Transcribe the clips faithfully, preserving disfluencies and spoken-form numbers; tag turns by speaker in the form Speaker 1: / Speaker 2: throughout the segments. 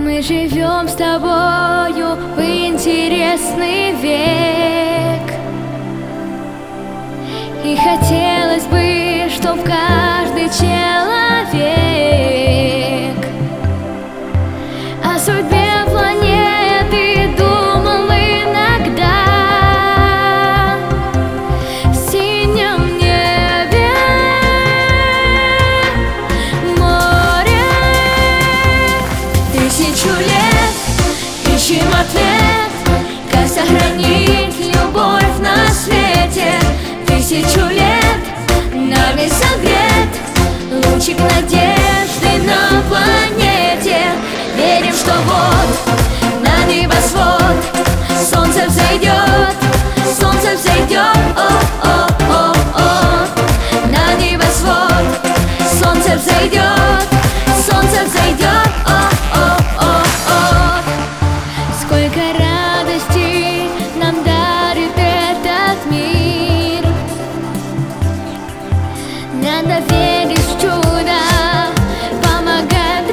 Speaker 1: Мы живем с тобою в интересный век, и хотелось бы, чтоб каждый человек о судьбе планеты думал иногда. В синем небе море. Тысячу лет ищем ответ, как сохранить любовь на свете. Тысячу лет нами согрет лучик надежды на планете. Верим, что вот на небосвод солнце взойдет, солнце взойдет, о-о-о-о. На небосвод солнце взойдет, солнце взойдет, о-о-о-о. Сколько радости нам дарит этот мир. Надо верить в чудо, помогать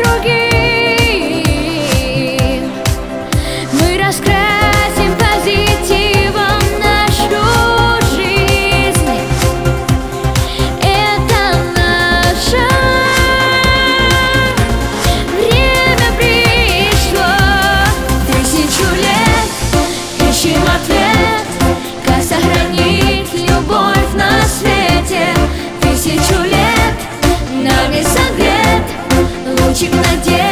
Speaker 1: другим. Мы раскрасим позитивом нашу жизнь. Это наше время пришло. Тысячу лет ищем ответ, как сохранить любовь на свете. Тысячу лет нами согрет лучик надежды